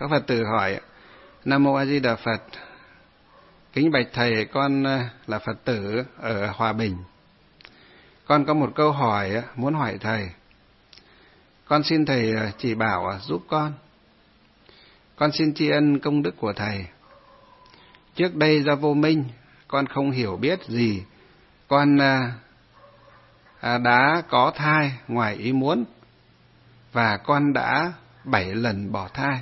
Có Phật tử hỏi: Nam Mô A Di Đà Phật, kính bạch thầy, con là Phật tử ở Hòa Bình. Con có một câu hỏi muốn hỏi thầy. Con xin thầy chỉ bảo giúp con. Con xin tri ân công đức của thầy. Trước đây do vô minh, con không hiểu biết gì, con đã có thai ngoài ý muốn, và con đã 7 lần bỏ thai.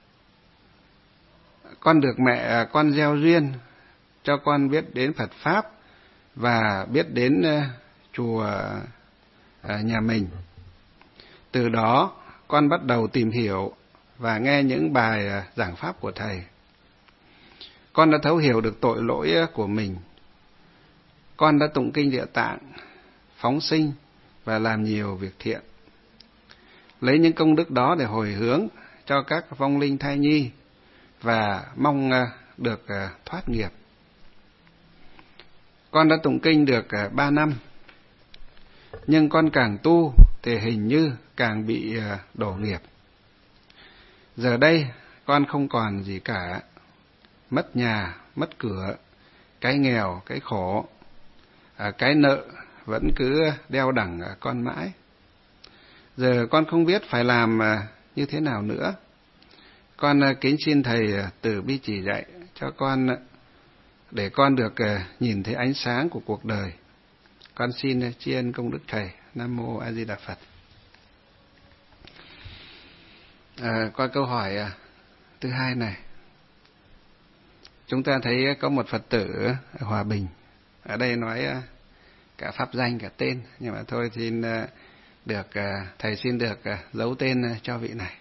Con được mẹ con gieo duyên cho con biết đến Phật Pháp và biết đến chùa nhà mình. Từ đó con bắt đầu tìm hiểu và nghe những bài giảng pháp của thầy. Con đã thấu hiểu được tội lỗi của mình. Con đã tụng kinh Địa Tạng, phóng sinh và làm nhiều việc thiện. Lấy những công đức đó để hồi hướng cho các vong linh thai nhi và mong được thoát nghiệp. Con đã tụng kinh được 3 năm, nhưng con càng tu thì hình như càng bị đổ nghiệp. Giờ đây con không còn gì cả, mất nhà, mất cửa, cái nghèo, cái khổ, cái nợ vẫn cứ đeo đẳng con mãi. Giờ con không biết phải làm như thế nào nữa. Con kính xin thầy từ bi chỉ dạy cho con để con được nhìn thấy ánh sáng của cuộc đời. Con xin tri ân công đức thầy. Nam Mô A Di Đà Phật. Qua câu hỏi thứ hai này, chúng ta thấy có một Phật tử ở Hòa Bình. Ở đây nói cả pháp danh cả tên, nhưng mà thôi xin được thầy xin được giấu tên cho vị này.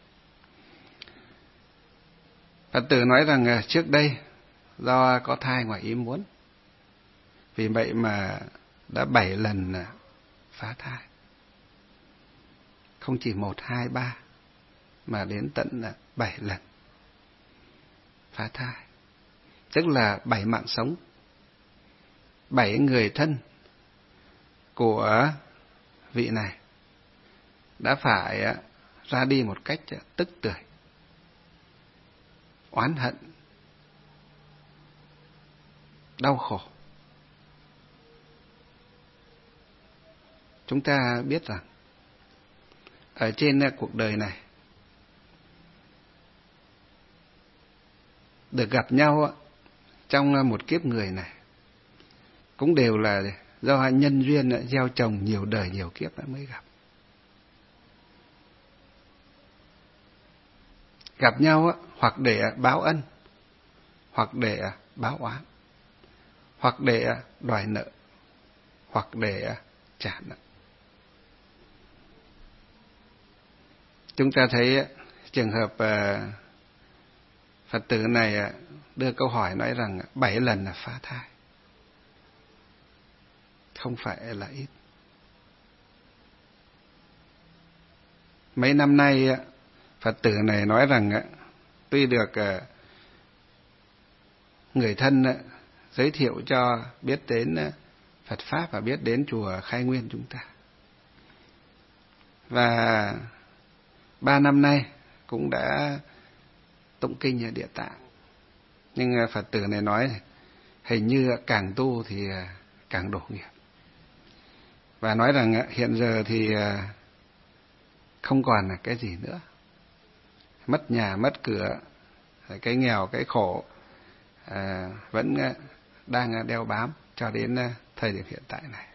Phật tử nói rằng trước đây do có thai ngoài ý muốn, vì vậy mà đã 7 lần phá thai. Không chỉ 1, 2, 3 mà đến tận 7 lần phá thai. Tức là 7 mạng sống, 7 người thân của vị này đã phải ra đi một cách tức tưởi, oán hận, đau khổ. Chúng ta biết rằng ở trên cuộc đời này được gặp nhau trong một kiếp người này cũng đều là do nhân duyên gieo trồng nhiều đời nhiều kiếp mới gặp. Gặp nhau hoặc để báo ân, hoặc để báo oán, hoặc để đòi nợ, hoặc để trả nợ. Chúng ta thấy trường hợp Phật tử này đưa câu hỏi nói rằng 7 lần là phá thai. Không phải là ít. Mấy năm nay Phật tử này nói rằng tuy được người thân giới thiệu cho biết đến Phật Pháp và biết đến chùa Khai Nguyên chúng ta, và 3 năm nay cũng đã tụng kinh Địa Tạng, nhưng Phật tử này nói hình như càng tu thì càng đổ nghiệp, và nói rằng hiện giờ thì không còn là cái gì nữa, mất nhà mất cửa, cái nghèo cái khổ vẫn đang đeo bám cho đến thời điểm hiện tại này.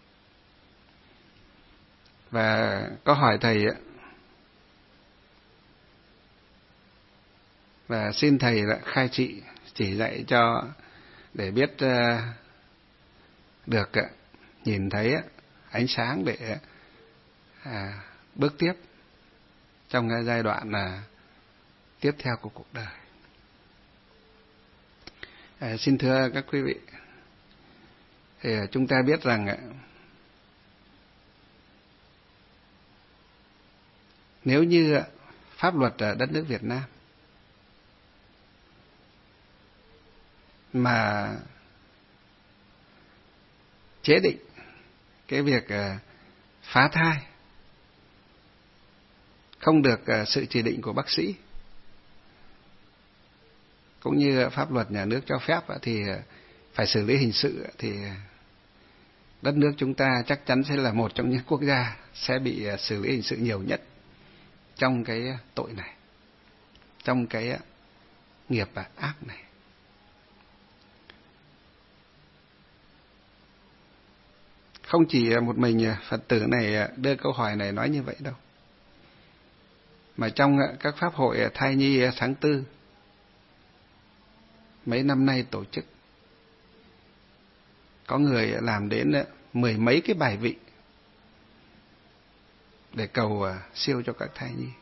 Và có hỏi thầy và xin thầy khai trị chỉ dạy cho để biết được nhìn thấy ánh sáng để bước tiếp trong cái giai đoạn tiếp theo của cuộc đời. Xin thưa các quý vị, thì chúng ta biết rằng nếu như pháp luật ở đất nước Việt Nam mà chế định cái việc phá thai không được sự chỉ định của bác sĩ, cũng như pháp luật nhà nước cho phép thì phải xử lý hình sự, thì đất nước chúng ta chắc chắn sẽ là một trong những quốc gia sẽ bị xử lý hình sự nhiều nhất trong cái tội này, trong cái nghiệp ác này. Không chỉ một mình Phật tử này đưa câu hỏi này nói như vậy đâu, mà trong các pháp hội thai nhi tháng 4 mấy năm nay tổ chức, có người làm đến 10 mấy cái bài vị để cầu siêu cho các thai nhi.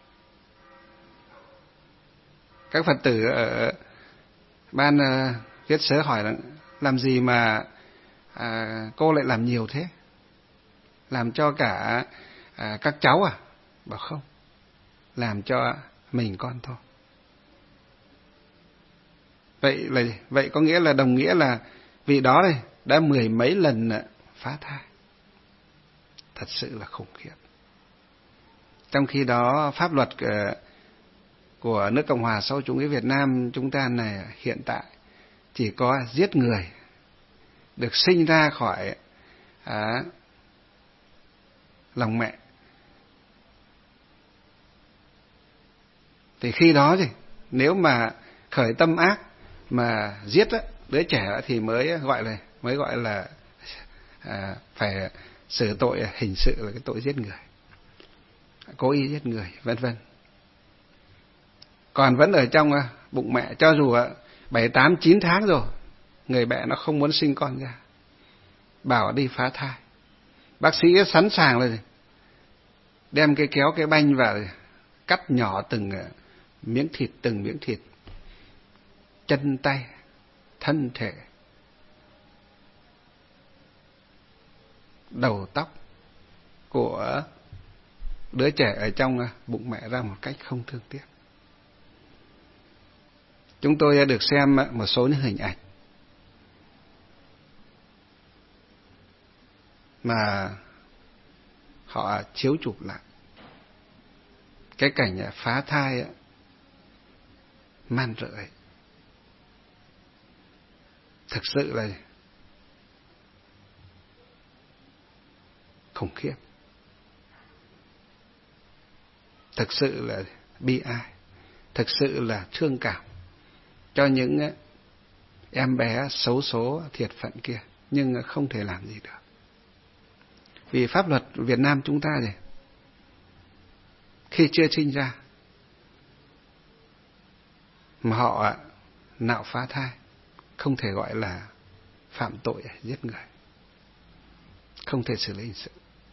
Các Phật tử ở ban viết sớ hỏi là làm gì mà cô lại làm nhiều thế, làm cho cả các cháu à? Bảo không, làm cho mình con thôi. Vậy có nghĩa là đồng nghĩa là vị đó này đã 10 mấy lần phá thai. Thật sự là khủng khiếp. Trong khi đó pháp luật của nước Cộng hòa xã hội chủ nghĩa Việt Nam chúng ta này hiện tại chỉ có giết người được sinh ra khỏi lòng mẹ, thì khi đó thì nếu mà khởi tâm ác mà giết đứa trẻ thì mới gọi là phải xử tội hình sự, là cái tội giết người, cố ý giết người, vân vân. Còn vẫn ở trong bụng mẹ, cho dù 7, 8, 9 tháng rồi, người mẹ nó không muốn sinh con ra, bảo đi phá thai. Bác sĩ sẵn sàng rồi, đem cái kéo cái banh vào, cắt nhỏ từng miếng thịt, chân tay, thân thể, đầu tóc của đứa trẻ ở trong bụng mẹ ra một cách không thương tiếc. Chúng tôi được xem một số những hình ảnh mà họ chiếu chụp lại cái cảnh phá thai man rợ ấy. Thực sự là khủng khiếp, thực sự là bi ai, thực sự là thương cảm cho những em bé xấu số thiệt phận kia, nhưng không thể làm gì được. Vì pháp luật Việt Nam chúng ta này, khi chưa sinh ra mà họ nạo phá thai, không thể gọi là phạm tội giết người, không thể xử lý hình sự.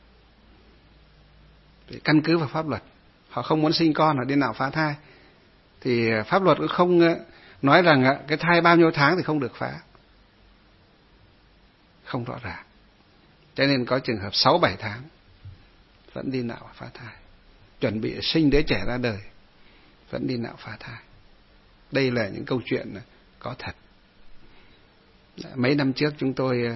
Vì căn cứ vào pháp luật, họ không muốn sinh con, họ đi nạo phá thai, thì pháp luật cũng không nói rằng cái thai bao nhiêu tháng thì không được phá, không rõ ràng. Cho nên có trường hợp 6, 7 tháng vẫn đi nạo phá thai, chuẩn bị sinh đứa trẻ ra đời vẫn đi nạo phá thai. Đây là những câu chuyện có thật. Mấy năm trước chúng tôi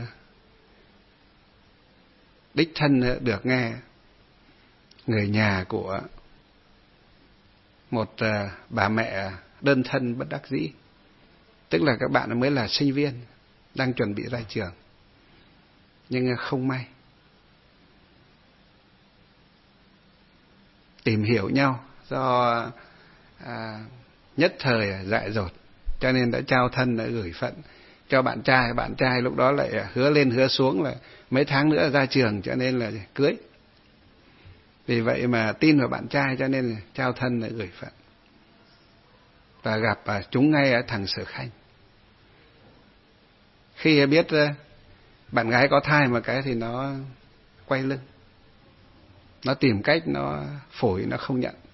đích thân được nghe người nhà của một bà mẹ đơn thân bất đắc dĩ, tức là các bạn mới là sinh viên đang chuẩn bị ra trường, nhưng không may tìm hiểu nhau do nhất thời dại dột, cho nên đã trao thân, đã gửi phận cho bạn trai. Bạn trai lúc đó lại hứa lên hứa xuống là mấy tháng nữa ra trường, cho nên là cưới. Vì vậy mà tin vào bạn trai, cho nên trao thân lại gửi phận, và gặp chúng ngay ở thằng Sở Khanh. Khi biết bạn gái có thai một cái thì nó quay lưng, nó tìm cách nó phổi, nó không nhận.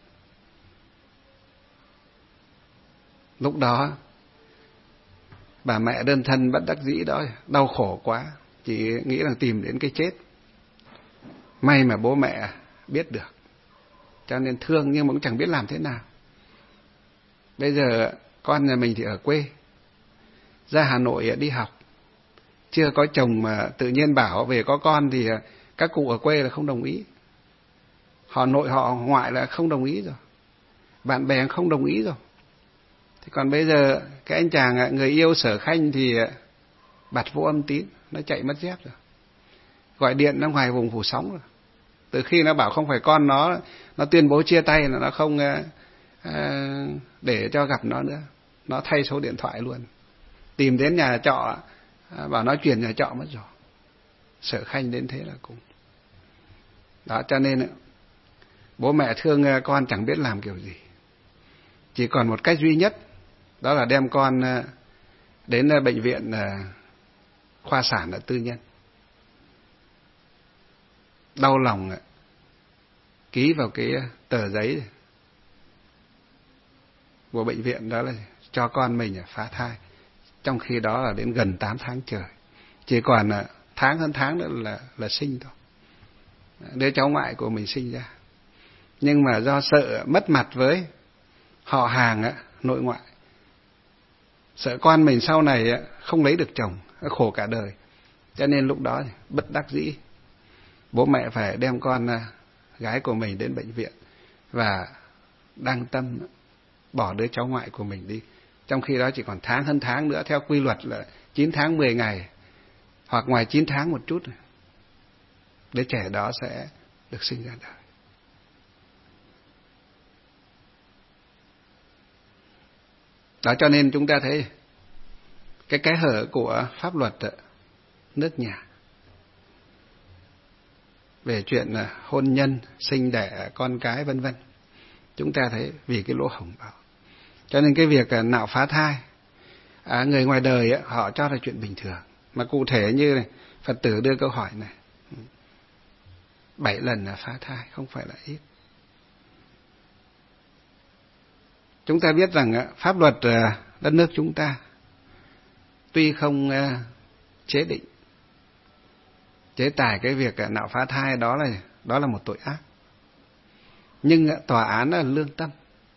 Lúc đó bà mẹ đơn thân bất đắc dĩ đó đau khổ quá, chỉ nghĩ là tìm đến cái chết. May mà bố mẹ biết được, cho nên thương, nhưng mà cũng chẳng biết làm thế nào. Bây giờ con nhà mình thì ở quê, ra Hà Nội đi học, chưa có chồng mà tự nhiên bảo về có con thì các cụ ở quê là không đồng ý, họ nội họ ngoại là không đồng ý rồi, bạn bè không đồng ý rồi. Thì còn bây giờ cái anh chàng người yêu Sở Khanh thì bặt vô âm tín, nó chạy mất dép rồi, gọi điện ra ngoài vùng phủ sóng rồi. Từ khi nó bảo không phải con nó tuyên bố chia tay, là nó không để cho gặp nó nữa, nó thay số điện thoại luôn, tìm đến nhà trọ, bảo nó chuyển nhà trọ mất rồi. Sở Khanh đến thế là cùng. Đó, cho nên bố mẹ thương con chẳng biết làm kiểu gì, chỉ còn một cách duy nhất, đó là đem con đến bệnh viện khoa sản ở tư nhân. Đau lòng ký vào cái tờ giấy của bệnh viện, đó là cho con mình phá thai. Trong khi đó là đến gần 8 tháng trời, chỉ còn tháng hơn tháng nữa là sinh thôi, đứa cháu ngoại của mình sinh ra. Nhưng mà do sợ mất mặt với họ hàng nội ngoại, sợ con mình sau này không lấy được chồng, khổ cả đời, cho nên lúc đó bất đắc dĩ bố mẹ phải đem con gái của mình đến bệnh viện và đăng tâm bỏ đứa cháu ngoại của mình đi. Trong khi đó chỉ còn tháng hơn tháng nữa, theo quy luật là 9 tháng 10 ngày, hoặc ngoài 9 tháng một chút, đứa trẻ đó sẽ được sinh ra đời. Đó, cho nên chúng ta thấy cái kẽ hở của pháp luật nước nhà về chuyện hôn nhân, sinh đẻ con cái vân vân, chúng ta thấy vì cái lỗ hổng đó. Cho nên cái việc nạo phá thai, người ngoài đời họ cho là chuyện bình thường, mà cụ thể như này, Phật tử đưa câu hỏi này, 7 lần là phá thai không phải là ít. Chúng ta biết rằng pháp luật đất nước chúng ta tuy không chế định chế tài cái việc nạo phá thai, đó là một tội ác, nhưng tòa án là lương tâm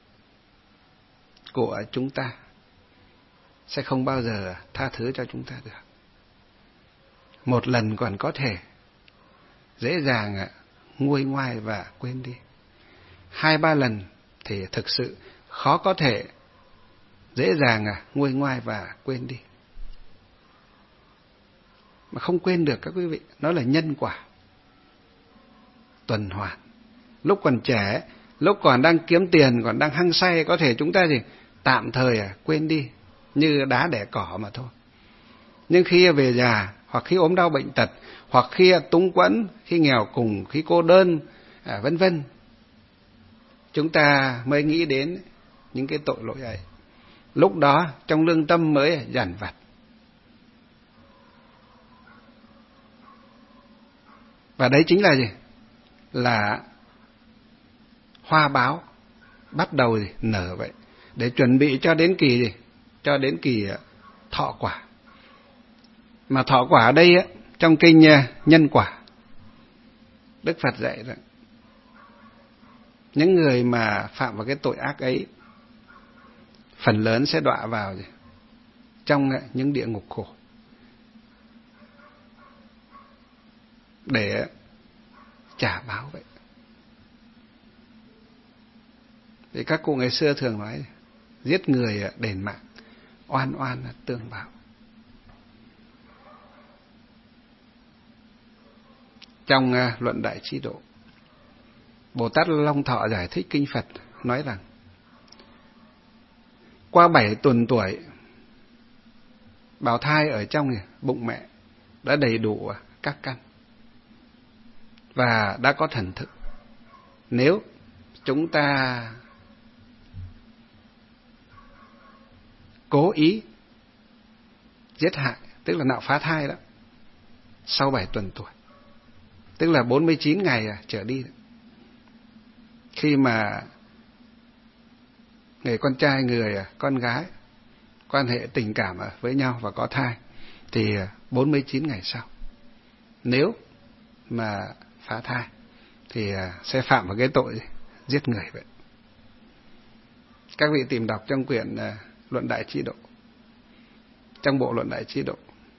của chúng ta sẽ không bao giờ tha thứ cho chúng ta được. Một lần còn có thể dễ dàng nguôi ngoai và quên đi, 2-3 lần thì thực sự khó có thể dễ dàng nguôi ngoai và quên đi. Mà không quên được các quý vị, nó là nhân quả tuần hoàn. Lúc còn trẻ, lúc còn đang kiếm tiền, còn đang hăng say, có thể chúng ta tạm thời quên đi, như đá đẻ cỏ mà thôi. Nhưng khi về già, hoặc khi ốm đau bệnh tật, hoặc khi túng quẫn, khi nghèo cùng, khi cô đơn, vân vân, chúng ta mới nghĩ đến những cái tội lỗi ấy. Lúc đó trong lương tâm mới dằn vặt. Và đấy chính là gì? Là hoa báo bắt đầu nở vậy, để chuẩn bị cho đến kỳ gì? Cho đến kỳ thọ quả. Mà thọ quả ở đây trong kinh Nhân Quả, Đức Phật dạy rằng những người mà phạm vào cái tội ác ấy, phần lớn sẽ đọa vào trong những địa ngục khổ, để trả báo vậy. Thì các cụ ngày xưa thường nói, giết người đền mạng, oan oan tương báo. Trong luận Đại Trí Độ, Bồ Tát Long Thọ giải thích kinh Phật nói rằng, qua 7 tuần tuổi, bào thai ở trong bụng mẹ đã đầy đủ các căn và đã có thần thức. Nếu chúng ta cố ý giết hại, tức là nạo phá thai đó, sau 7 tuần tuổi, tức là 49 ngày trở đi, khi mà người con trai, người con gái quan hệ tình cảm với nhau và có thai, thì 49 ngày sau, nếu mà phá thai thì sẽ phạm vào cái tội giết người vậy. Các vị tìm đọc trong quyển Luận Đại Trí Độ, trong bộ Luận Đại Trí Độ,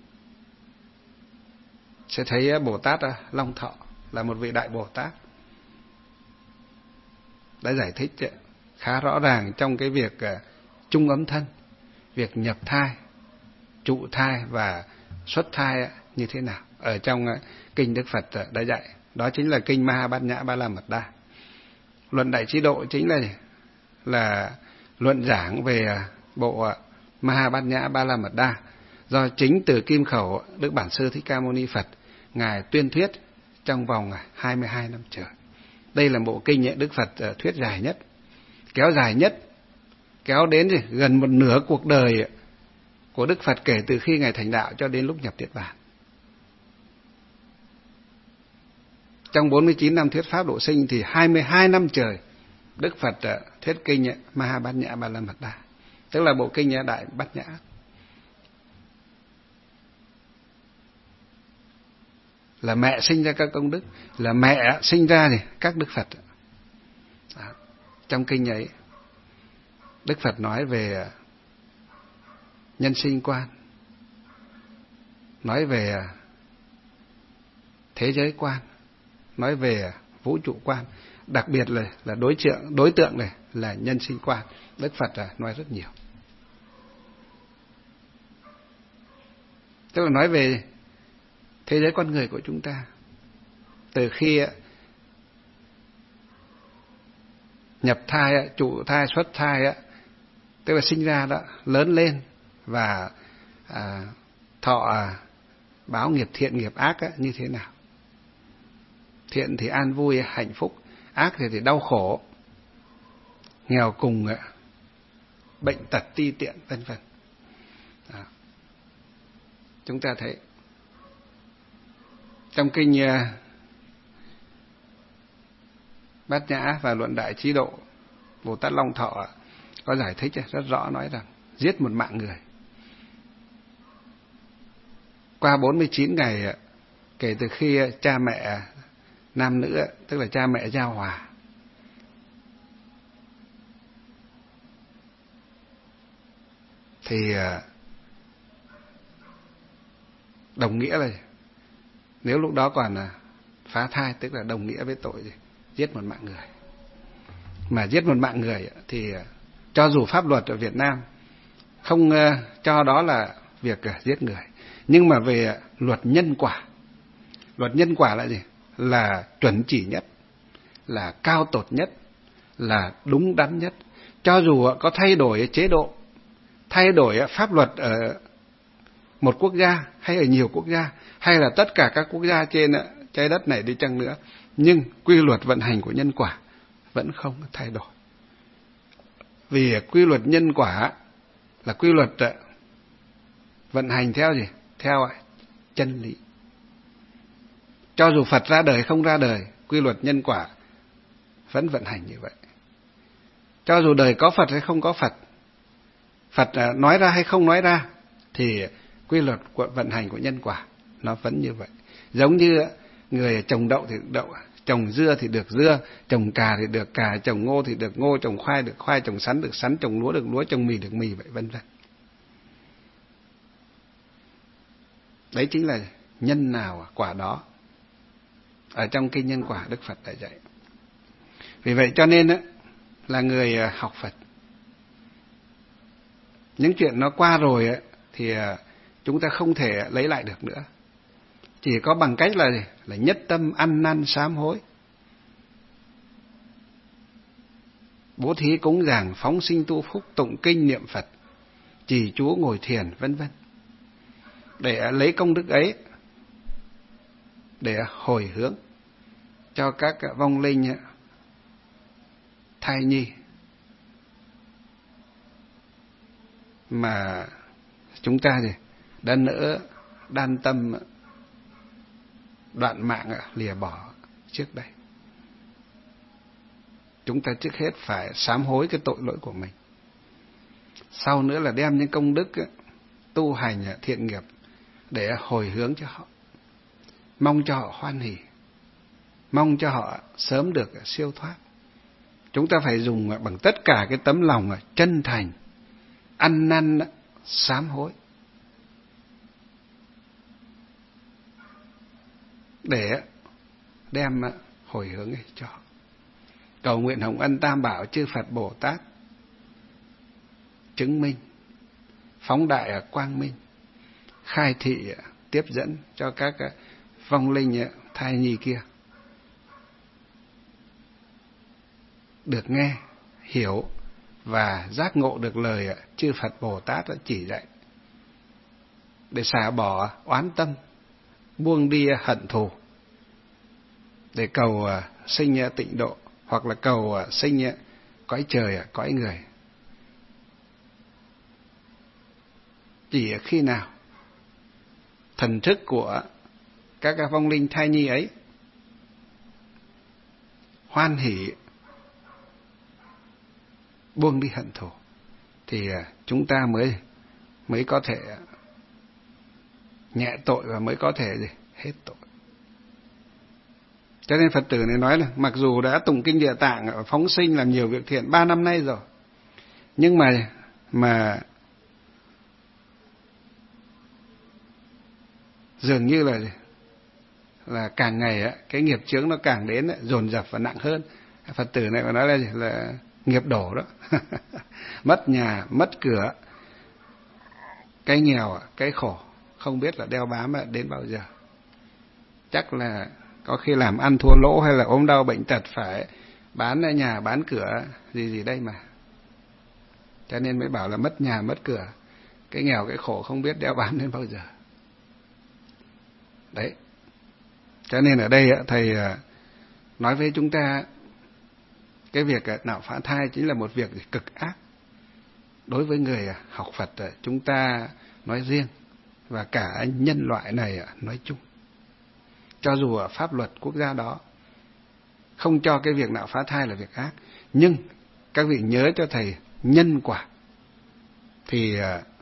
sẽ thấy Bồ Tát Long Thọ là một vị Đại Bồ Tát đã giải thích khá rõ ràng trong cái việc chung ấm thân, việc nhập thai, trụ thai và xuất thai như thế nào. Ở trong kinh Đức Phật đã dạy, đó chính là kinh Mahabát-nhã Ba La Mật Đa. Luận Đại Trí Độ chính là luận giảng về bộ Mahabát-nhã Ba La Mật Đa do chính từ kim khẩu Đức Bản Sư Thích Ca Mâu Ni Phật ngài tuyên thuyết trong vòng 22 năm trời. Đây là bộ kinh Đức Phật thuyết dài nhất, kéo dài nhất, kéo đến gần một nửa cuộc đời của Đức Phật kể từ khi ngài thành đạo cho đến lúc nhập Niết Bàn. Trong 49 năm thuyết pháp độ sinh thì 22 năm trời Đức Phật thuyết kinh Mahabát-nhã Ba La Mật Đa, tức là bộ kinh Đại Bát Nhã. Là mẹ sinh ra các công đức, là mẹ sinh ra các Đức Phật. Trong kinh ấy, Đức Phật nói về nhân sinh quan, nói về thế giới quan, nói về vũ trụ quan, đặc biệt là đối tượng này là nhân sinh quan. Đức Phật nói rất nhiều, tức là nói về thế giới con người của chúng ta từ khi nhập thai, trụ thai, xuất thai, tức là sinh ra đó, lớn lên và thọ báo nghiệp thiện nghiệp ác như thế nào. Thiện thì an vui hạnh phúc, ác thì đau khổ, nghèo cùng, bệnh tật ti tiện, vân vân. Chúng ta thấy trong kinh Bát Nhã và Luận Đại Trí Độ, Bồ Tát Long Thọ có giải thích rất rõ, nói rằng giết một mạng người qua 49 ngày kể từ khi cha mẹ nam nữ, tức là cha mẹ giao hòa, thì đồng nghĩa là nếu lúc đó còn phá thai, tức là đồng nghĩa với tội giết một mạng người. Mà giết một mạng người thì cho dù pháp luật ở Việt Nam không cho đó là việc giết người, nhưng mà về luật nhân quả là gì? Là chuẩn chỉ nhất, là cao tột nhất, là đúng đắn nhất. Cho dù có thay đổi chế độ, thay đổi pháp luật ở một quốc gia hay ở nhiều quốc gia, hay là tất cả các quốc gia trên trái đất này đi chăng nữa, nhưng quy luật vận hành của nhân quả vẫn không thay đổi. Vì quy luật nhân quả là quy luật vận hành theo gì? Theo chân lý. Cho dù Phật ra đời không ra đời, quy luật nhân quả vẫn vận hành như vậy. Cho dù đời có Phật hay không có Phật, Phật nói ra hay không nói ra, thì quy luật vận hành của nhân quả nó vẫn như vậy. Giống như người trồng đậu thì được đậu, trồng dưa thì được dưa, trồng cà thì được cà, trồng ngô thì được ngô, trồng khoai được khoai, trồng sắn được sắn, trồng lúa được lúa, trồng mì được mì, vậy vân vân. Đấy chính là nhân nào quả đó. Ở trong kinh nhân quả Đức Phật đã dạy. Vì vậy cho nên là người học Phật, những chuyện nó qua rồi thì chúng ta không thể lấy lại được nữa. Chỉ có bằng cách là nhất tâm ăn năn sám hối, bố thí cúng dường, phóng sinh tu phúc, tụng kinh niệm Phật, trì chú ngồi thiền, vân vân, để lấy công đức ấy để hồi hướng cho các vong linh thai nhi mà chúng ta đã nỡ đan tâm đoạn mạng lìa bỏ trước đây. Chúng ta trước hết phải sám hối cái tội lỗi của mình, sau nữa là đem những công đức tu hành thiện nghiệp để hồi hướng cho họ, mong cho họ hoan hỉ, mong cho họ sớm được siêu thoát. Chúng ta phải dùng bằng tất cả cái tấm lòng chân thành, ăn năn sám hối để đem hồi hướng ấy cho họ. Cầu nguyện hồng ân Tam Bảo chư Phật Bồ Tát chứng minh, phóng đại quang minh, khai thị tiếp dẫn cho các vong linh thai nhi kia được nghe, hiểu và giác ngộ được lời chư Phật Bồ Tát đã chỉ dạy, để xả bỏ oán tâm, buông đi hận thù, để cầu sinh tịnh độ, hoặc là cầu sinh cõi trời, cõi người. Chỉ khi nào thần thức của các vong linh thai nhi ấy hoan hỷ buông đi hận thù, thì chúng ta mới có thể nhẹ tội và mới có thể hết tội. Cho nên Phật tử này nói là mặc dù đã tụng kinh Địa Tạng, phóng sinh, làm nhiều việc thiện 3 năm nay rồi, nhưng mà dường như là càng ngày cái nghiệp chướng nó càng đến dồn dập và nặng hơn. Phật tử này mà nói là nghiệp đổ đó. Mất nhà, mất cửa, cái nghèo, cái khổ, không biết là đeo bám đến bao giờ. Chắc là có khi làm ăn thua lỗ, hay là ốm đau bệnh tật phải bán nhà, bán cửa gì đây mà. Cho nên mới bảo là mất nhà, mất cửa, cái nghèo, cái khổ không biết đeo bám đến bao giờ. Đấy. Cho nên ở đây thầy nói với chúng ta, cái việc nạo phá thai chính là một việc cực ác đối với người học Phật chúng ta nói riêng, và cả nhân loại này nói chung. Cho dù ở pháp luật quốc gia đó không cho cái việc nạo phá thai là việc ác, nhưng các vị nhớ cho thầy, nhân quả thì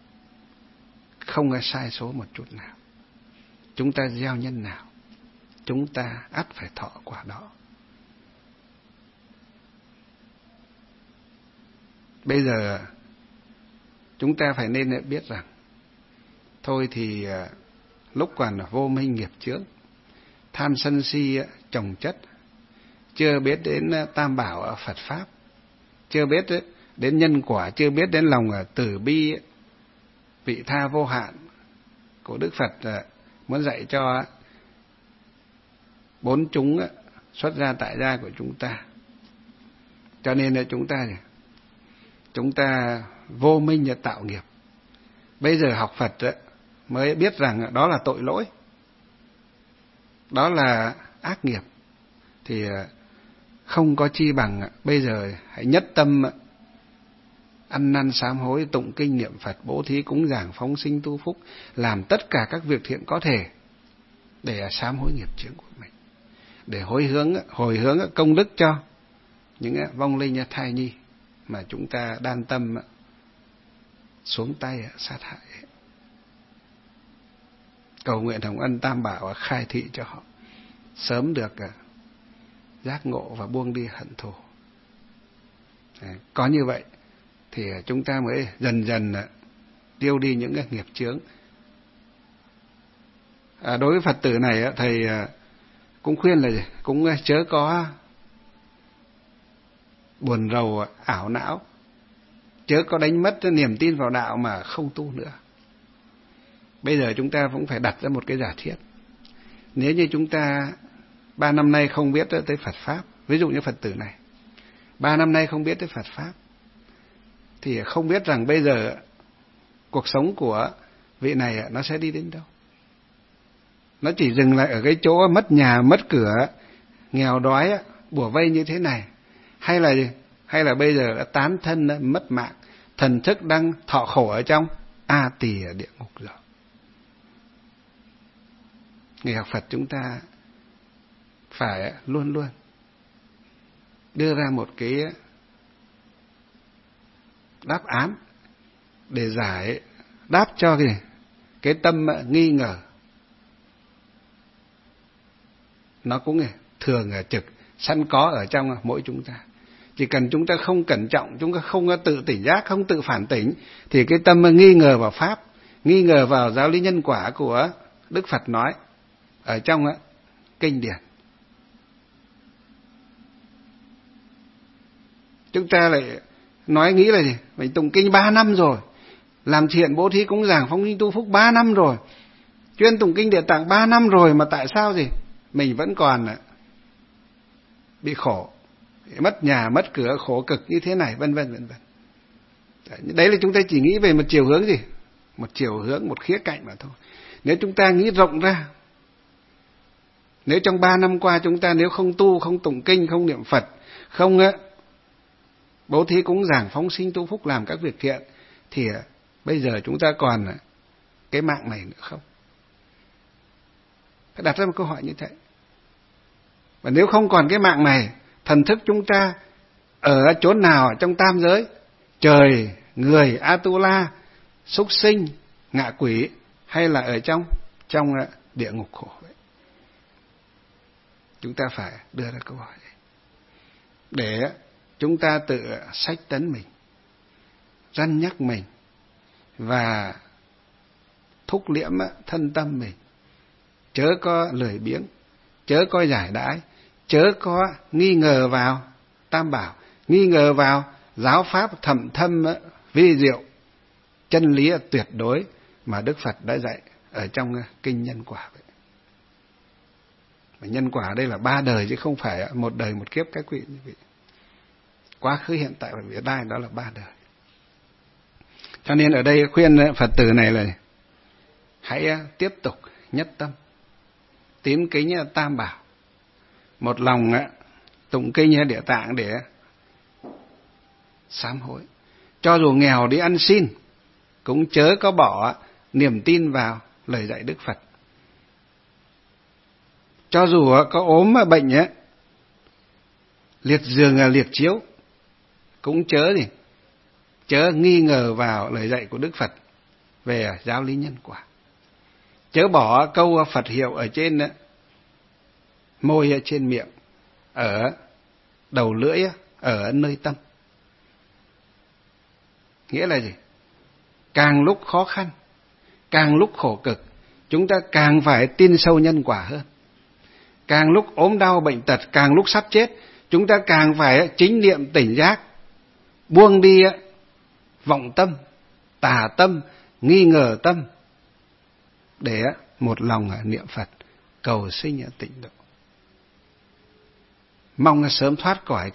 không sai số một chút nào. Chúng ta gieo nhân nào, chúng ta ắt phải thọ quả đó. Bây giờ chúng ta phải nên biết rằng thôi thì lúc còn vô minh nghiệp chướng, tham sân si chồng chất, chưa biết đến tam bảo Phật pháp, chưa biết đến nhân quả, chưa biết đến lòng từ bi vị tha vô hạn của Đức Phật muốn dạy cho bốn chúng xuất gia tại gia của chúng ta. Cho nên chúng ta vô minh tạo nghiệp. Bây giờ học Phật mới biết rằng đó là tội lỗi, đó là ác nghiệp, thì không có chi bằng bây giờ hãy nhất tâm ăn năn sám hối, tụng kinh niệm Phật, bố thí cúng dường, phóng sinh tu phúc, làm tất cả các việc thiện có thể để sám hối nghiệp chướng của mình, để hồi hướng công đức cho những vong linh thai nhi mà chúng ta đan tâm xuống tay sát hại. Cầu nguyện hồng ân tam bảo khai thị cho họ sớm được giác ngộ và buông đi hận thù. Có như vậy thì chúng ta mới dần dần tiêu đi những cái nghiệp chướng. Đối với Phật tử này thầy cũng khuyên là cũng chớ có buồn rầu ảo não, chớ có đánh mất niềm tin vào đạo mà không tu nữa. Bây giờ chúng ta cũng phải đặt ra một cái giả thiết. Nếu như chúng ta 3 năm nay không biết tới Phật Pháp, ví dụ như Phật tử này 3 năm nay không biết tới Phật Pháp, thì không biết rằng bây giờ cuộc sống của vị này nó sẽ đi đến đâu. Nó chỉ dừng lại ở cái chỗ mất nhà, mất cửa, nghèo đói, bủa vây như thế này, hay là bây giờ đã tán thân, mất mạng, thần thức đang thọ khổ ở trong A Tỳ địa ngục rồi. Người học Phật chúng ta phải luôn luôn đưa ra một cái đáp án để giải đáp cho cái tâm nghi ngờ. Nó cũng thường trực sẵn có ở trong mỗi chúng ta. Chỉ cần chúng ta không cẩn trọng, chúng ta không tự tỉnh giác, không tự phản tỉnh, thì cái tâm nghi ngờ vào Pháp, nghi ngờ vào giáo lý nhân quả của Đức Phật nói ở trong kinh điển, chúng ta lại nói nghĩ là gì? Mình tụng kinh 3 năm rồi, làm thiện bố thí cúng dường phóng sinh tu phúc 3 năm rồi, chuyên tụng kinh Địa Tạng 3 năm rồi, mà tại sao gì mình vẫn còn bị khổ, mất nhà mất cửa, khổ cực như thế này, vân vân vân vân. Đấy là chúng ta chỉ nghĩ về một chiều hướng gì? Một chiều hướng, một khía cạnh mà thôi. Nếu chúng ta nghĩ rộng ra, nếu trong 3 năm qua chúng ta nếu không tu, không tụng kinh, không niệm Phật, không bố thí cúng dường phóng sinh tu phúc, làm các việc thiện, thì bây giờ chúng ta còn cái mạng này nữa không? Phải đặt ra một câu hỏi như thế. Và nếu không còn cái mạng này, thần thức chúng ta ở chốn nào trong tam giới, trời, người, Atula, súc sinh, ngạ quỷ, hay là ở trong địa ngục khổ vậy? Chúng ta phải đưa ra câu hỏi này, để chúng ta tự sách tấn mình, răn nhắc mình và thúc liễm thân tâm mình, chớ có lười biếng, chớ có giải đãi, chớ có nghi ngờ vào Tam Bảo, nghi ngờ vào giáo pháp thầm thâm vi diệu, chân lý tuyệt đối mà Đức Phật đã dạy ở trong kinh Nhân Quả vậy. Và nhân quả đây là 3 đời chứ không phải một đời một kiếp các vị. Quá khứ, hiện tại và vị lai, đó là 3 đời. Cho nên ở đây khuyên Phật tử này là hãy tiếp tục nhất tâm tín kính Tam Bảo, một lòng tụng kinh Địa Tạng để sám hối. Cho dù nghèo đi ăn xin, cũng chớ có bỏ niềm tin vào lời dạy Đức Phật. Cho dù có ốm bệnh liệt giường liệt chiếu, cũng chớ nghi ngờ vào lời dạy của Đức Phật về giáo lý nhân quả. Chớ bỏ câu Phật hiệu ở trên môi, ở trên miệng, ở đầu lưỡi, ở nơi tâm. Nghĩa là gì? Càng lúc khó khăn, càng lúc khổ cực, chúng ta càng phải tin sâu nhân quả hơn. Càng lúc ốm đau bệnh tật, càng lúc sắp chết, chúng ta càng phải chính niệm tỉnh giác, buông đi vọng tâm, tà tâm, nghi ngờ tâm, để một lòng niệm Phật, cầu sinh tịnh độ. Mong sớm thoát khỏi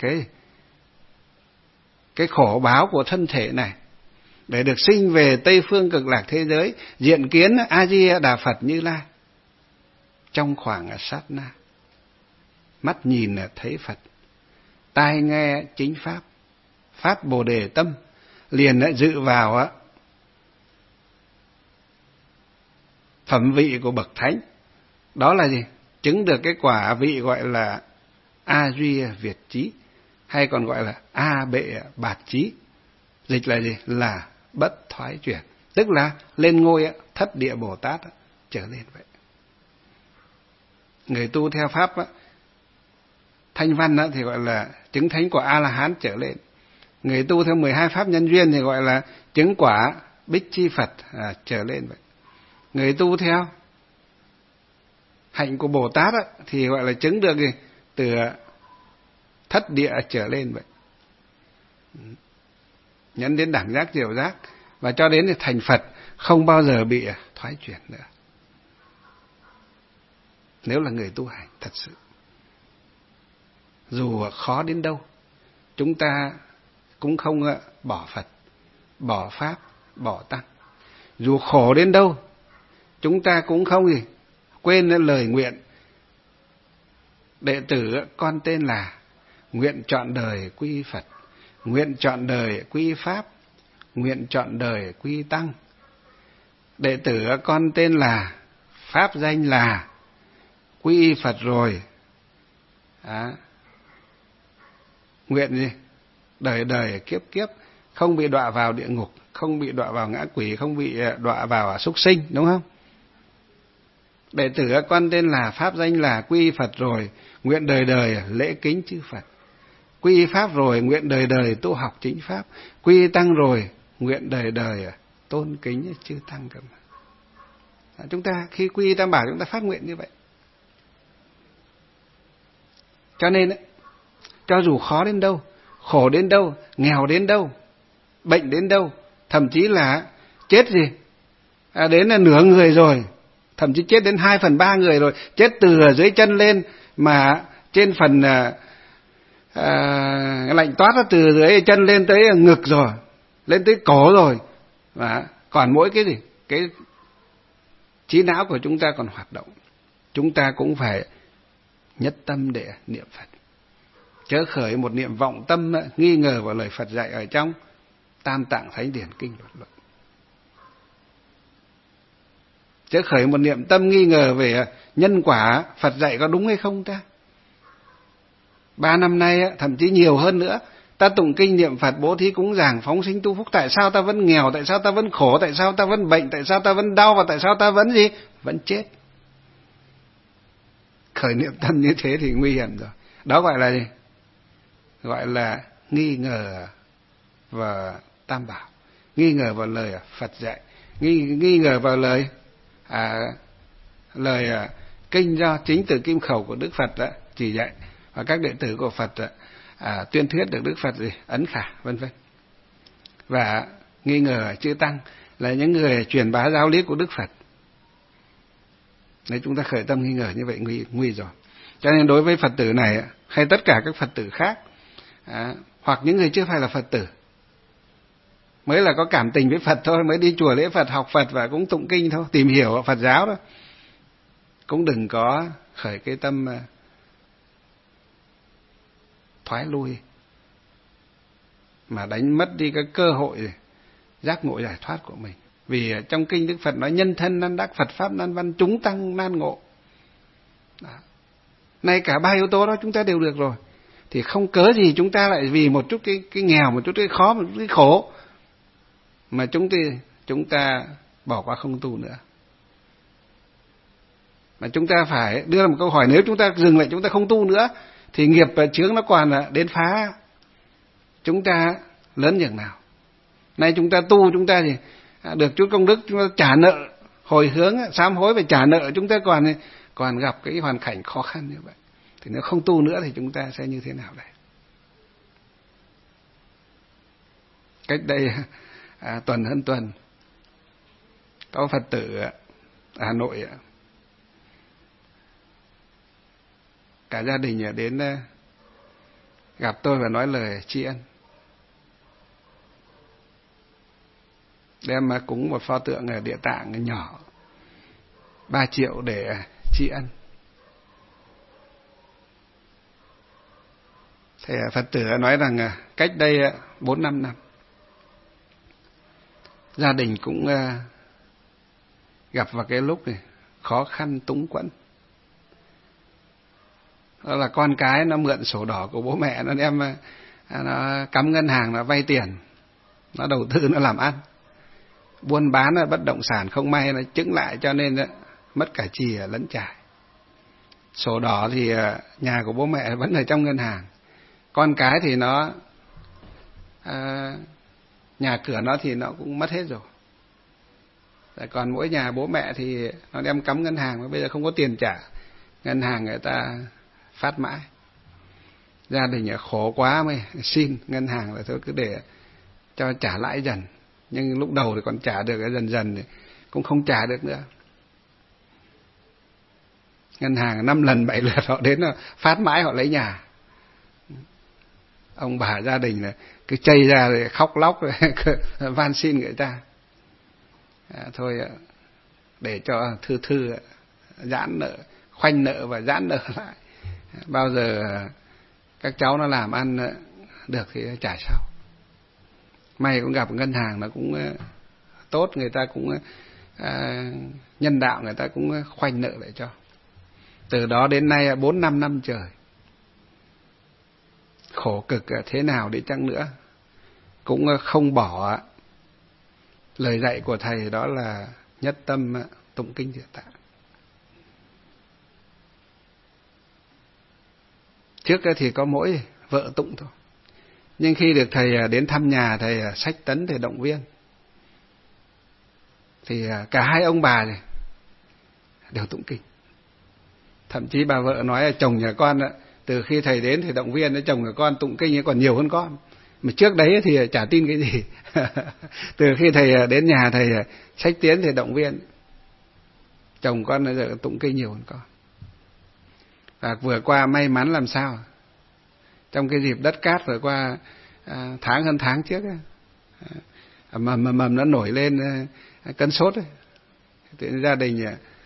cái khổ báo của thân thể này, để được sinh về Tây Phương Cực Lạc thế giới, diện kiến A Di Đà Phật Như Lai trong khoảng sát na. Mắt nhìn thấy Phật, tai nghe chính pháp, phát Bồ Đề tâm, liền dự vào phẩm vị của bậc thánh. Đó là gì? Chứng được cái quả vị gọi là A Duy Việt Chí, hay còn gọi là A Bệ Bạt Chí. Dịch là gì? Là bất thoái chuyển, tức là lên ngôi thất địa Bồ Tát trở lên vậy. Người tu theo pháp Thanh Văn thì gọi là chứng thánh quả A La Hán trở lên. Người tu theo 12 pháp nhân duyên thì gọi là chứng quả Bích Chi Phật trở lên vậy. Người tu theo hạnh của Bồ Tát thì gọi là chứng được từ thất địa trở lên vậy. Nhấn đến đẳng giác diệu giác, và cho đến thành Phật, không bao giờ bị thoái chuyển nữa. Nếu là người tu hành thật sự, dù khó đến đâu, chúng ta cũng không bỏ Phật, bỏ Pháp, bỏ Tăng. Dù khổ đến đâu, chúng ta cũng không quên lời nguyện: đệ tử con tên là nguyện trọn đời quy Phật, nguyện trọn đời quy Pháp, nguyện trọn đời quy Tăng. Đệ tử con tên là, pháp danh là, quy Phật rồi. Nguyện gì? Đời đời kiếp kiếp không bị đọa vào địa ngục, không bị đọa vào ngã quỷ, không bị đọa vào súc sinh, đúng không? Đệ tử con tên là, pháp danh là, quy Phật rồi, nguyện đời đời lễ kính chư Phật. Quy Pháp rồi, nguyện đời đời tu học chính Pháp. Quy Tăng rồi, nguyện đời đời tôn kính chư Tăng cơ mà. Chúng ta khi quy Tam Bảo chúng ta phát nguyện như vậy. Cho nên cho dù khó đến đâu, khổ đến đâu, nghèo đến đâu, bệnh đến đâu, thậm chí là chết gì, đến là nửa người rồi, thậm chí chết đến 2/3 người rồi, chết từ ở dưới chân lên mà trên phần lạnh toát nó từ dưới chân lên tới ngực rồi, lên tới cổ rồi, và còn mỗi cái gì, cái trí não của chúng ta còn hoạt động. Chúng ta cũng phải nhất tâm để niệm Phật, chớ khởi một niệm vọng tâm nghi ngờ vào lời Phật dạy ở trong Tam Tạng Thánh Điển Kinh Luật Luận. Chớ khởi một niệm tâm nghi ngờ về nhân quả Phật dạy có đúng hay không ta. 3 năm nay thậm chí nhiều hơn nữa, ta tụng kinh niệm Phật, bố thí cúng dường, phóng sinh tu phúc, tại sao ta vẫn nghèo, tại sao ta vẫn khổ, tại sao ta vẫn bệnh, tại sao ta vẫn đau, và tại sao ta vẫn gì, vẫn chết. Khởi niệm tâm như thế thì nguy hiểm rồi. Đó gọi là gì? Gọi là nghi ngờ vào Tam Bảo, nghi ngờ vào lời Phật dạy, nghi ngờ vào lời kinh do chính từ kim khẩu của Đức Phật chỉ dạy, và các đệ tử của Phật tuyên thuyết được Đức Phật gì ấn khả, vân vân. Và nghi ngờ chư tăng là những người truyền bá giáo lý của Đức Phật. Nếu chúng ta khởi tâm nghi ngờ như vậy nguy rồi. Cho nên đối với Phật tử này hay tất cả các Phật tử khác, hoặc những người chưa phải là Phật tử, mới là có cảm tình với Phật thôi, mới đi chùa lễ Phật, học Phật và cũng tụng kinh thôi, tìm hiểu Phật giáo thôi, cũng đừng có khởi cái tâm thoái lui mà đánh mất đi cái cơ hội giác ngộ giải thoát của mình. Vì trong kinh Đức Phật nói nhân thân nan đắc, Phật pháp nan văn, chúng tăng nan ngộ. Nay cả 3 yếu tố đó chúng ta đều được rồi, thì không cớ gì chúng ta lại vì một chút cái nghèo, một chút cái khó, một chút cái khổ mà chúng ta bỏ qua không tu nữa. Mà chúng ta phải đưa ra một câu hỏi, nếu chúng ta dừng lại, chúng ta không tu nữa thì nghiệp và chướng nó còn đến phá chúng ta lớn nhường nào. Nay chúng ta tu, chúng ta thì được chút công đức, chúng ta trả nợ, hồi hướng sám hối về trả nợ, chúng ta còn gặp cái hoàn cảnh khó khăn như vậy, thì nếu không tu nữa thì chúng ta sẽ như thế nào đây? Cách đây tuần hơn tuần, có Phật tử ở Hà Nội, cả gia đình đến gặp tôi và nói lời tri ân, đem cúng một pho tượng Địa Tạng nhỏ 3 triệu để tri ân. Thì Phật tử nói rằng cách đây 4-5 năm gia đình cũng gặp vào cái lúc này khó khăn túng quẫn. Đó là con cái nó mượn sổ đỏ của bố mẹ, nó đem nó cắm ngân hàng, nó vay tiền, nó đầu tư, nó làm ăn, buôn bán bất động sản không may nó chững lại, cho nên mất cả chì lẫn chài. Sổ đỏ thì nhà của bố mẹ vẫn ở trong ngân hàng, con cái thì nó nhà cửa nó thì nó cũng mất hết rồi. Còn mỗi nhà bố mẹ thì nó đem cắm ngân hàng, mà bây giờ không có tiền trả, ngân hàng người ta phát mãi. Gia đình khổ quá mới xin ngân hàng là thôi cứ để cho trả lãi dần. Nhưng lúc đầu thì còn trả được, dần dần thì cũng không trả được nữa. Ngân hàng 5 lần 7 lượt họ đến phát mãi, họ lấy nhà. Ông bà gia đình là cứ chây ra rồi khóc lóc rồi van xin người ta. Thôi để cho thư giãn nợ, khoanh nợ và giãn nợ lại. Bao giờ các cháu nó làm ăn được thì trả sau. May cũng gặp ngân hàng nó cũng tốt, người ta cũng nhân đạo, người ta cũng khoanh nợ lại cho. Từ đó đến nay 4-5 năm trời, khổ cực thế nào đi chăng nữa cũng không bỏ lời dạy của thầy, đó là nhất tâm tụng kinh Địa Tạng. Trước thì có mỗi vợ tụng thôi, nhưng khi được thầy đến thăm nhà, thầy sách tấn, thầy động viên, thì cả hai ông bà này đều tụng kinh. Thậm chí bà vợ nói chồng nhà con Từ khi thầy đến thì động viên chồng của con tụng kinh còn nhiều hơn con, mà trước đấy thì chả tin cái gì. Từ khi thầy đến nhà thầy sách tiến thì động viên chồng con bây giờ tụng kinh nhiều hơn con. Và vừa qua may mắn làm sao, trong cái dịp đất cát vừa qua, hơn tháng trước ấy, mầm nó nổi lên cân sốt ấy. Thì gia đình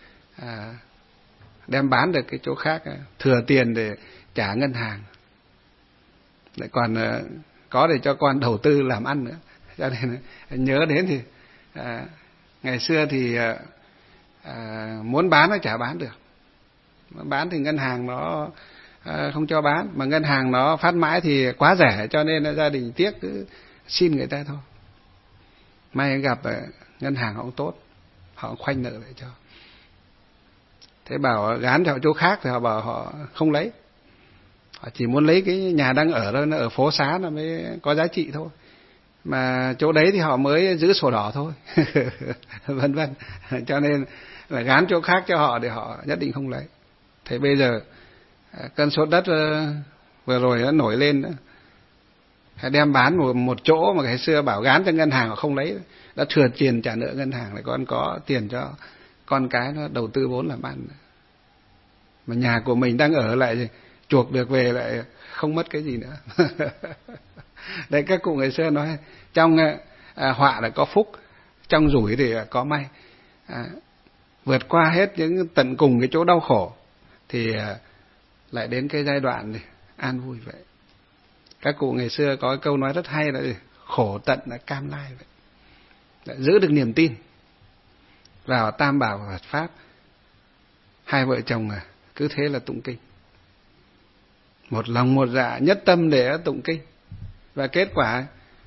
đem bán được cái chỗ khác, thừa tiền để trả ngân hàng, lại còn có để cho con đầu tư làm ăn nữa. Cho nên nhớ đến thì ngày xưa thì muốn bán nó chả bán được, bán thì ngân hàng nó không cho bán, mà ngân hàng nó phát mãi thì quá rẻ, cho nên gia đình tiếc cứ xin người ta thôi. May gặp ngân hàng họ cũng tốt, họ khoanh nợ lại cho. Thế bảo gán cho chỗ khác thì họ bảo họ không lấy, họ chỉ muốn lấy cái nhà đang ở đó, nó ở phố xá nó mới có giá trị thôi, mà chỗ đấy thì họ mới giữ sổ đỏ thôi. Vân vân. Cho nên là gán chỗ khác cho họ thì họ nhất định không lấy. Thế bây giờ cơn sốt đất vừa rồi nó nổi lên, đem bán một chỗ mà ngày xưa bảo gán cho ngân hàng họ không lấy, đã thừa tiền trả nợ ngân hàng, lại còn có tiền cho con cái nó đầu tư vốn làm ăn. Mà nhà của mình đang ở lại chuộc được về lại không mất cái gì nữa. Đấy, các cụ ngày xưa nói trong họa là có phúc, trong rủi thì có may. Vượt qua hết những tận cùng cái chỗ đau khổ thì lại đến cái giai đoạn này an vui vậy. Các cụ ngày xưa có câu nói rất hay là khổ tận là cam lai vậy. Lại giữ được niềm tin vào Tam Bảo và Phật Pháp, hai vợ chồng cứ thế là tụng kinh, một lòng một dạ nhất tâm để tụng kinh. Và kết quả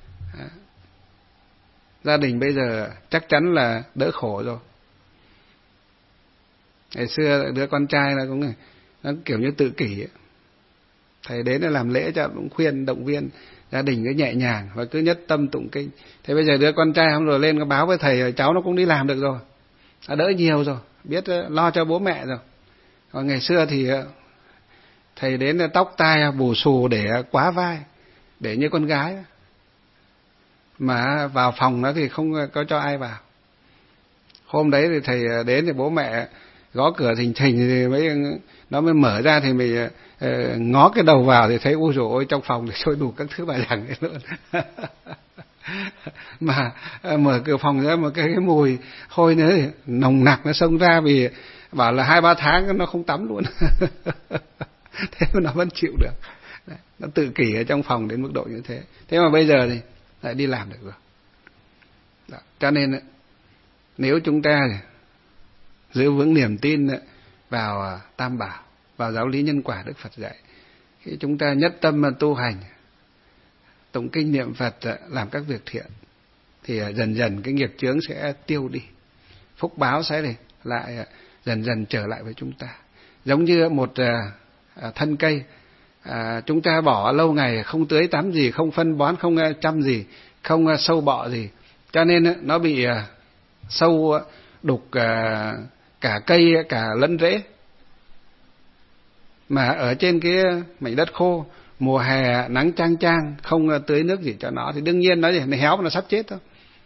gia đình bây giờ chắc chắn là đỡ khổ rồi. Ngày xưa đứa con trai nó kiểu như tự kỷ ấy. Thầy đến để làm lễ cho cũng khuyên động viên gia đình cứ nhẹ nhàng và cứ nhất tâm tụng kinh. Thế bây giờ đứa con trai hôm rồi lên có báo với thầy, cháu nó cũng đi làm được rồi, đỡ nhiều rồi, biết lo cho bố mẹ rồi. Còn ngày xưa thì thầy đến tóc tai bù xù để quá vai, để như con gái, mà vào phòng nó thì không có cho ai vào. Hôm đấy thì thầy đến thì bố mẹ gõ cửa thình thình thì nó mới mở ra, thì mình ngó cái đầu vào thì thấy ôi dồi ôi, trong phòng thì trôi đủ các thứ bài giảng ấy luôn. Mà mở cửa phòng ra một cái mùi hôi nữa nồng nặc nó xông ra, vì bảo là 2-3 tháng nó không tắm luôn. Thế mà nó vẫn chịu được. Đấy, nó tự kỷ ở trong phòng đến mức độ như thế. Thế mà bây giờ thì lại đi làm được rồi. Đó. Cho nên nếu chúng ta giữ vững niềm tin vào Tam Bảo, vào giáo lý nhân quả Đức Phật dạy, khi chúng ta nhất tâm tu hành, tụng kinh niệm Phật, làm các việc thiện, thì dần dần cái nghiệp chướng sẽ tiêu đi, phúc báo sẽ lại dần dần trở lại với chúng ta. Giống như một thân cây, chúng ta bỏ lâu ngày không tưới tắm gì, không phân bón, không chăm gì, không sâu bọ gì, cho nên nó bị sâu đục cả cây cả lẫn rễ. Mà ở trên cái mảnh đất khô, mùa hè nắng chang chang, không tưới nước gì cho nó thì đương nhiên nó héo, nó sắp chết thôi.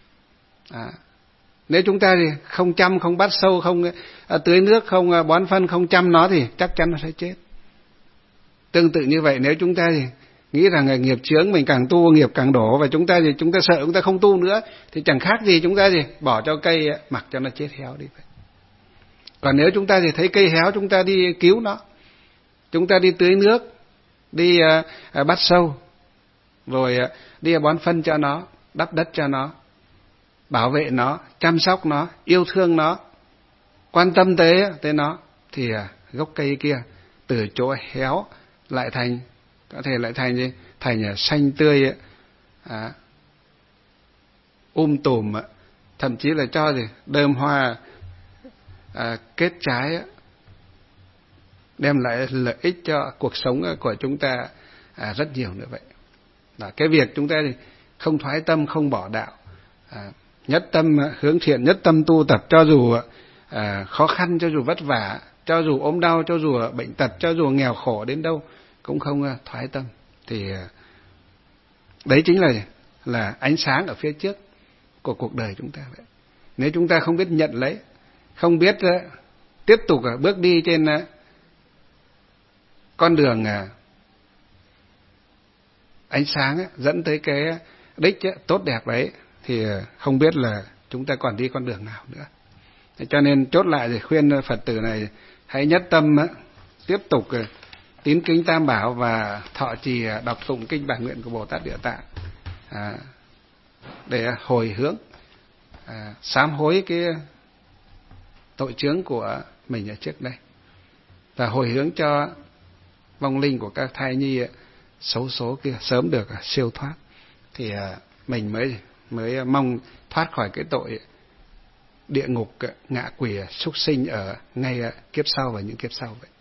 Nếu chúng ta thì không chăm, không bắt sâu, không tưới nước, không bón phân, không chăm nó thì chắc chắn nó sẽ chết. Tương tự như vậy, nếu chúng ta thì nghĩ rằng nghiệp chướng mình càng tu nghiệp càng đổ, và chúng ta sợ chúng ta không tu nữa, thì chẳng khác gì chúng ta bỏ cho cây mặc cho nó chết héo đi vậy. Còn nếu chúng ta thì thấy cây héo, chúng ta đi cứu nó, chúng ta đi tưới nước, đi bắt sâu, rồi đi bón phân cho nó, đắp đất cho nó, bảo vệ nó, chăm sóc nó, yêu thương nó, quan tâm tới nó, thì gốc cây kia từ chỗ héo lại thành, có thể lại thành gì? Thành xanh tươi, tùm, thậm chí là cho đơm hoa, kết trái, đem lại lợi ích cho cuộc sống của chúng ta rất nhiều nữa vậy. Đó, cái việc chúng ta thì không thoái tâm, không bỏ đạo, nhất tâm hướng thiện, nhất tâm tu tập, cho dù khó khăn, cho dù vất vả, cho dù ốm đau, cho dù bệnh tật, cho dù nghèo khổ đến đâu, cũng không thoái tâm. Thì đấy chính là ánh sáng ở phía trước của cuộc đời chúng ta vậy. Nếu chúng ta không biết nhận lấy, không biết tiếp tục bước đi trên con đường ánh sáng dẫn tới cái đích tốt đẹp đấy, thì không biết là chúng ta còn đi con đường nào nữa. Cho nên chốt lại thì khuyên Phật tử này hãy nhất tâm tiếp tục tín kính Tam Bảo và thọ trì đọc tụng kinh Bản Nguyện của Bồ Tát Địa Tạng để hồi hướng, sám hối cái tội chướng của mình ở trước đây, và hồi hướng cho vong linh của các thai nhi xấu số kia sớm được siêu thoát, thì mình mới mong thoát khỏi cái tội địa ngục, ngạ quỷ, súc sinh ở ngay kiếp sau và những kiếp sau vậy.